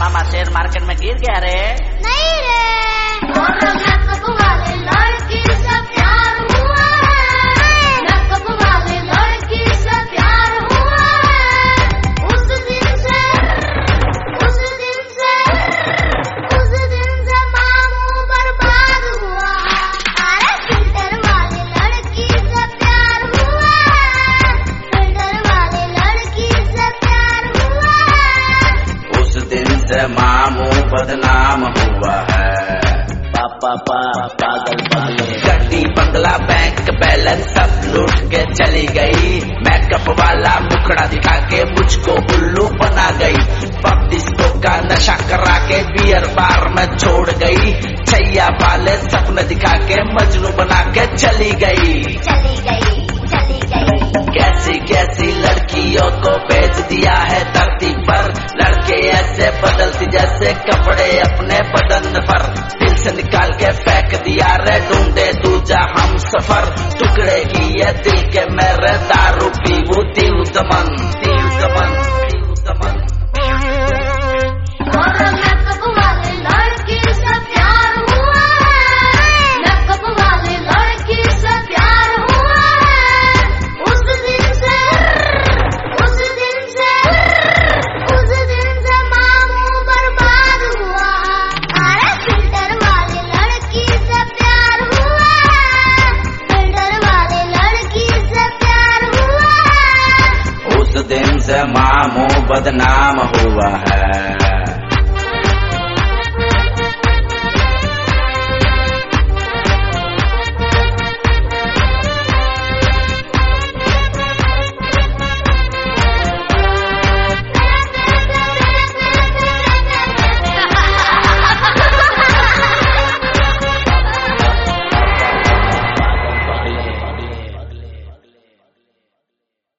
मामा share market में गिर गया रे। नहीं रे, मेकअप वाले लड़की से प्यार हुआ है, मेकअप वाले लड़की से प्यार हुआ है। उस दिन से मामू बर्बाद हुआ। अरे फिल्टर वाली लड़की से प्यार हुआ है, फिल्टर वाली लड़की से प्यार हुआ है। उस दिन से मामू बदनाम हुआ है। पापा पागल पागल गड्डी बंगला बैंक बैलेंस सब लूट के चली गई। मेकअप वाला मुखड़ा दिखा के मुझको उल्लू बना गई। पब डिस्को का नशा करा के बियर बार में छोड़ गई। छैया वाले सपने दिखा के मजनू बना के चली गई। कैसी कैसी लड़कियों को बेच दिया है धरती पर। लड़के ऐसे बदलती जैसे कपड़े अपने बदन पर। दिल से निकाल के फेंक दिया रे, ढूंढे दूजा हम सफर। टुकड़े की ये दिल के मेरे दारू पीवू दिल दमन दिल दमन दिल दमन। मेकअप वाली लड़की से प्यार हुआ है, मेकअप वाली लड़की से प्यार हुआ है। उस दिन से मामू बर्बाद हुआ। अरे फिल्टर वाली लड़की से प्यार हुआ है, फिल्टर वाली लड़की से प्यार हुआ है। उस दिन से मामू बदनाम हुआ है।